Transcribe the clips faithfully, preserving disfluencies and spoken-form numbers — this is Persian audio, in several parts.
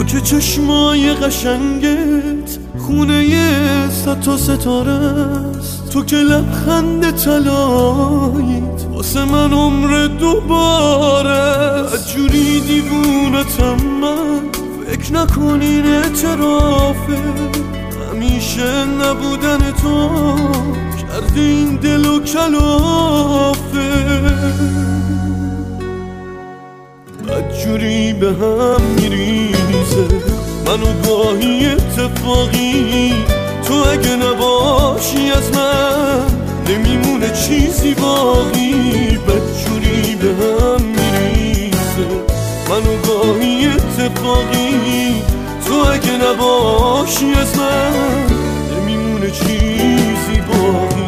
که چشمای قشنگت خونه صد تا ستاره است، تو که لبخند طلاییت واسه من عمر دوباره است. جوری دیوونتم من فکر نکنین اعترافه، همیشه نبودن تو کرده این دل و کلافه. بدجوری به هم میریزه منو گاهی اتفاقی، تو اگه نباشی از من نمیمونه چیزی باقی. بدجوری به هم میریزه منو گاهی اتفاقی، تو اگه نباشی از من نمیمونه چیزی باقی.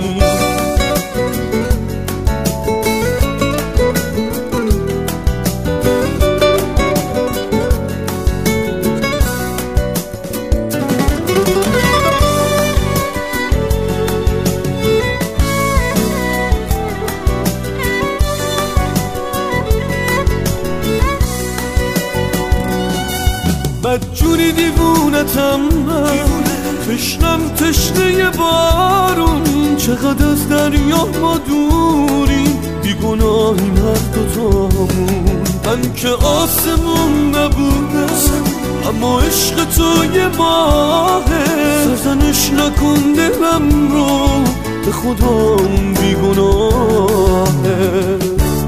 بدجوری دیوونتم من، تشنم تشنه بارون، چقدر از دریا ما دوریم، بیگناهیم هر دوتامون. من که آسمون نبودم اما عشق تو یه ماهه، سرزنش نکن دلم رو به خدا اون بیگناهه.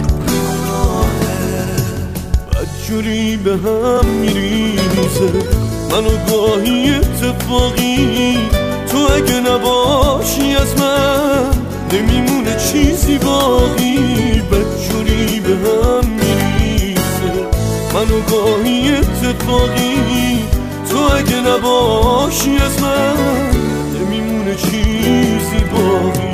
بدجوری به هم میریزه منو گاهی اتفاقی، تو اگه نباشی از من نمیمونه چیزی باقی. بدجوری به هم میریزه منو گاهی اتفاقی، تو اگه نباشی از من نمیمونه چیزی باقی.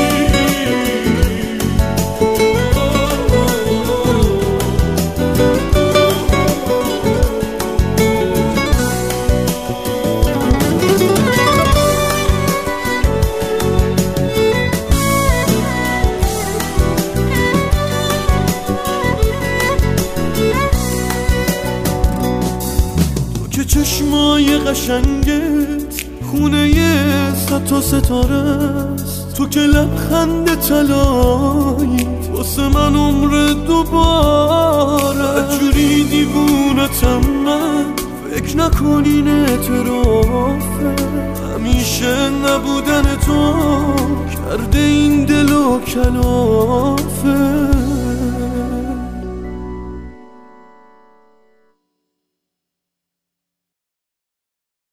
که چشمای قشنگت خونه صد تا ستاره است، تو که لبخند طلاییت واسه من عمر دوباره. جوری دیوونتم من فکر نکنین اعترافه، همیشه نبودن تو کرده این دل و کلافه.